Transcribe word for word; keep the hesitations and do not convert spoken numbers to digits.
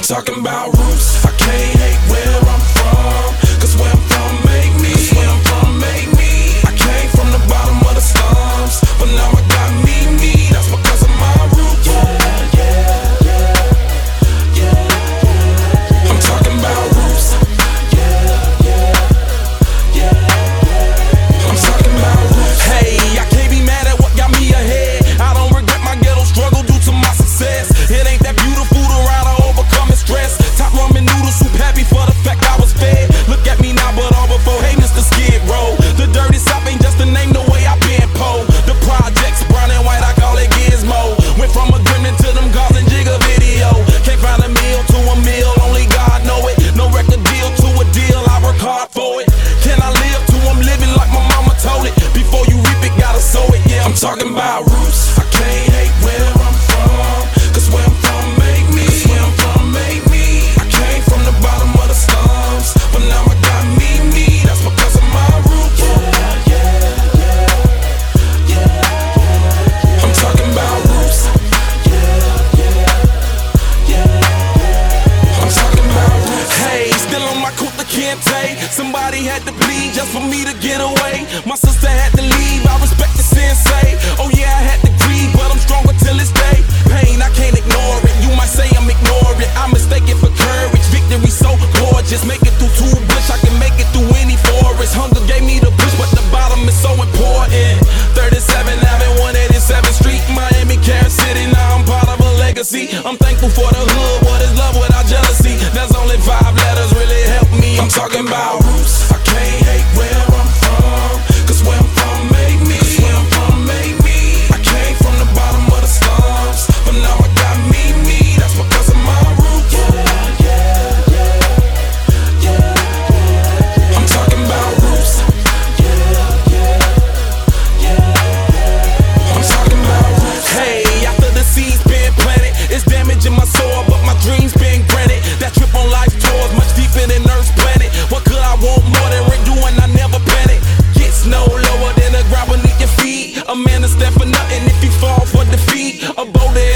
talking about roots. I can't hate where I'm from, cause where I'm from make me. Cause where I'm from make me. I came from the bottom of the slums, but now I got me, me. That's because of my roots. Yeah, yeah, yeah, yeah. I'm talking about roots. Yeah, yeah, yeah. I'm talking about roots. Hey, I can't be mad at what got me ahead. I don't regret my ghetto struggle due to my success. It ain't that beautiful to ride or overcome stress. Top ramen noodle soup, happy for the fact I was fed. Look at me now, but all before, hey, Mister Skid Row. The dirty South ain't just a name, the way I been po. The projects, brown and white, I call it Gizmo. Went from a gremlin to them Garth and Jigga video. Can't find a meal to a meal, only God know it. No record deal to a deal, I work hard for it. Can I live to I'm living like my mama told it? Before you reap it, gotta sow it. Yeah, I'm talking about roots. I can't hate where I'm from, cause where I'm from make me. Cause where I'm from make me. I came from the bottom of the slums, but now I got me, me. That's because of my roots. Yeah, yeah, yeah, yeah. I'm talking about roots. Yeah, yeah, yeah. I'm talking about roots. Hey, still on my Kunta Kinte. Somebody had to bleed just for me to get away. My sister had to leave, I respect the sensei. Oh yeah, I had to grieve, but I'm stronger till this day. Pain, I can't ignore it. You might say I'm ignoring. I mistake it for courage. Victory so gorgeous. Make it through two bush, I can make it through any forest. Hunger gave me the push, but the bottom is so important. thirty-seven Avenue, one eighty-seventh Street, Miami, Carol City. Now I'm part of a legacy. I'm thankful for the hood. What is love without jealousy? There's only five letters really help me. I'm talking about roots. I can't hate where I'm from, cause where I'm from make me. Cause where I'm from make me. I came from the bottom of the slums, but now I got me, me. That's because of my roots. Yeah, yeah, yeah, yeah. I'm talking about roots. Yeah, yeah, yeah. I'm talking about roots. Hey, after the seeds been planted, it's damaging my soul, but my dreams been granted. That trip on life tours much deeper than Earth's planet. What could I want more than Rick doing? I never panic. Gets no lower than the ground beneath your feet. A man to stand for nothing if he fall for defeat. A boulder